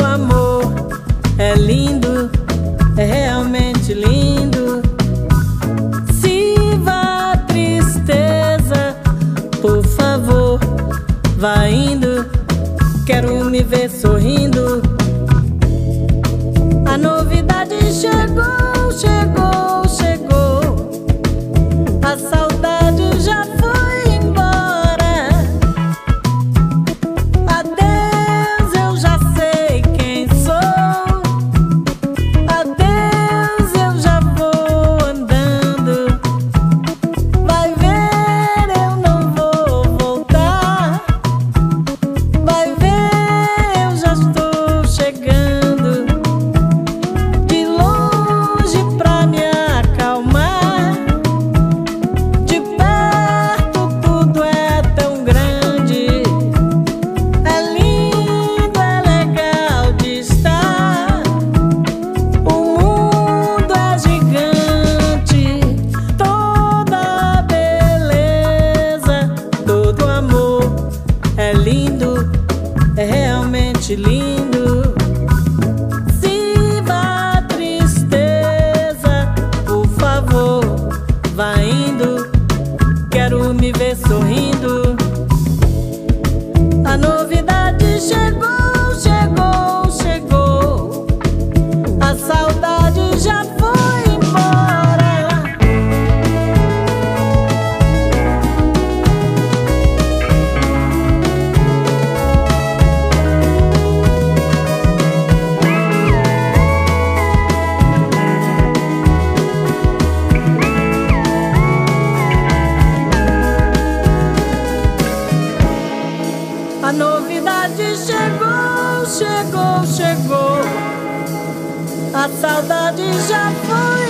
amor é lindo, é realmente lindo. Se vá tristeza, por favor, vá indo. Quero me ver sorrindo. A novidade chegou, chegou, chegou. A saudade já foi embora. Adeus, eu já sei quem sou. Adeus, eu já vou andando. Vai ver, eu não vou voltar. Vai ver, eu já estou chegando. De longe pra me acalmar, de perto tudo é tão grande. É lindo, é legal de estar. O mundo é gigante, toda beleza, todo amor é lindo, é realmente lindo. Se vá tristeza, por favor, vá indo. Quero me ver sorrindo. A novidade chegou, chegou, chegou. A saudade já foi embora. A novidade chegou, chegou, chegou. A saudade já foi